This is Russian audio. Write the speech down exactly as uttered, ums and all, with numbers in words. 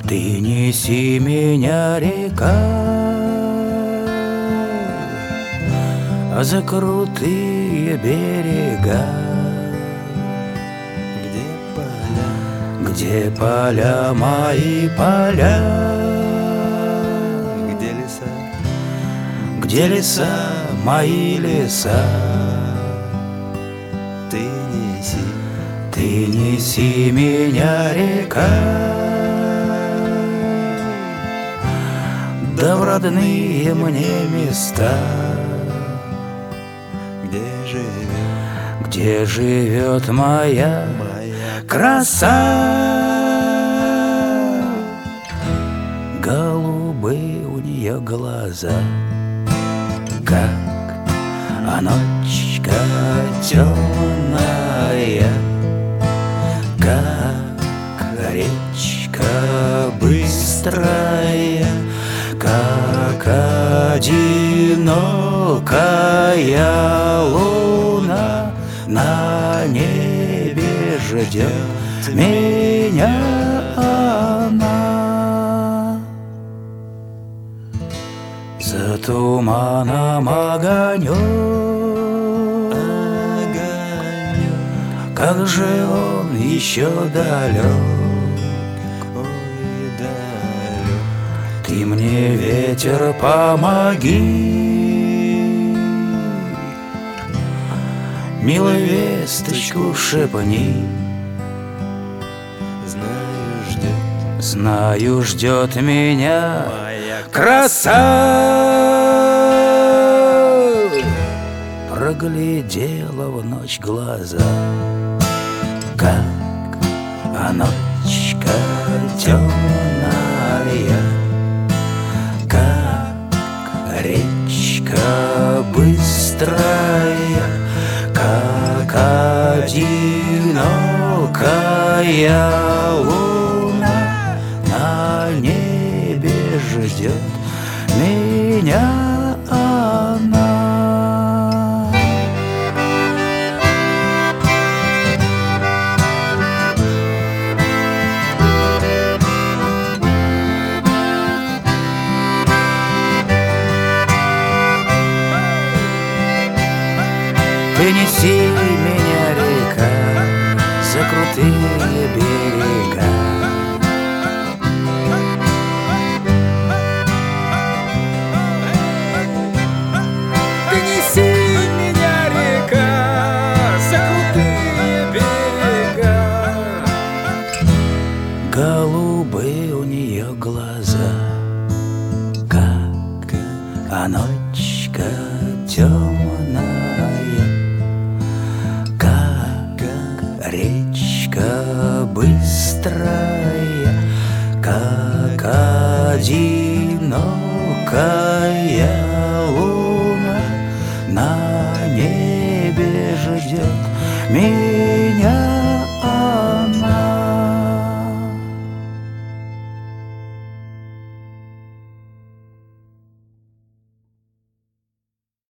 Ты неси меня, река, за крутые берега, где поля, где поля мои поля, где леса, где леса мои леса. ты неси, Ты неси меня, река, да в родные мне места, где живет где живет моя моя краса. Голубые у нее глаза, как а ночка темная, как речка быстрая, как одинокая луна на небе ждет меня она. За туманом огонек, как же он еще далек. ой, далек. Ты мне, ветер, помоги, милую весточку шепни. Знаю, ждет Знаю, ждет меня моя краса. Проглядела в ночь глаза, как а ночка темная, как речка быстрая, как одинокая луна на небе ждет меня она. Ты неси меня, река, за крутые берега, Ты неси меня, река, за крутые берега. голубые у нее глаза, как а ночка темная, как речка быстрая, как одинокая луна на небе ждет меня.